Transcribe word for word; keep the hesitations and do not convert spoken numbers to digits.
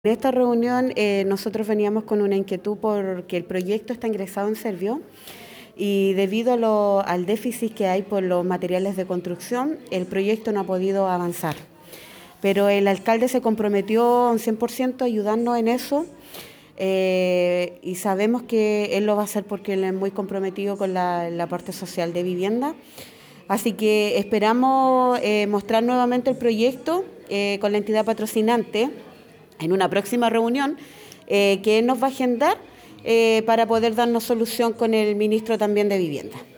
En esta reunión eh, nosotros veníamos con una inquietud porque el proyecto está ingresado en Servio y debido a lo, al déficit que hay por los materiales de construcción, el proyecto no ha podido avanzar. Pero el alcalde se comprometió un cien por ciento a ayudarnos en eso eh, y sabemos que él lo va a hacer porque él es muy comprometido con la, la parte social de vivienda. Así que esperamos eh, mostrar nuevamente el proyecto eh, con la entidad patrocinante en una próxima reunión eh, que él nos va a agendar eh, para poder darnos solución con el ministro también de Vivienda.